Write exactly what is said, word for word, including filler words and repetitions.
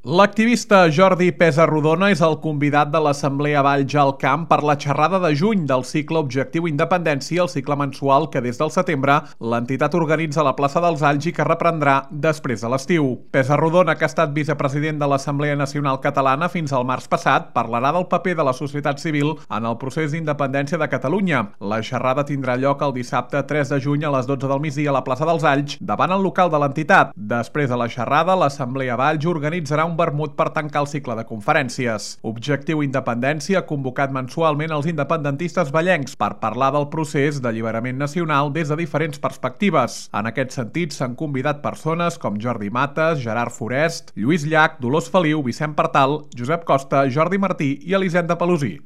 L'activista Jordi Pessarrodona és el convidat de l'Assemblea Valls al Camp per la xerrada de juny del cicle Objectiu Independència, el cicle mensual que des del setembre l'entitat organitza a la plaça dels Alls i que reprendrà després de l'estiu. Pessarrodona, que ha estat vicepresident de l'Assemblea Nacional Catalana fins al març passat, parlarà del paper de la societat civil en el procés d'independència de Catalunya. La xerrada tindrà lloc el dissabte tres de juny a les dotze del migdia a la plaça dels Alls, davant el local de l'entitat. Després de la xerrada, l'Assemblea Valls organitzarà un vermut per tancar el cicle de conferències. Objectiu Independència ha convocat mensualment els independentistes vallencs per parlar del procés d'alliberament nacional des de diferents perspectives. En aquest sentit, s'han convidat persones com Jordi Mates, Gerard Forest, Lluís Llach, Dolors Feliu, Vicent Partal, Josep Costa, Jordi Martí i Elisenda Pelusí.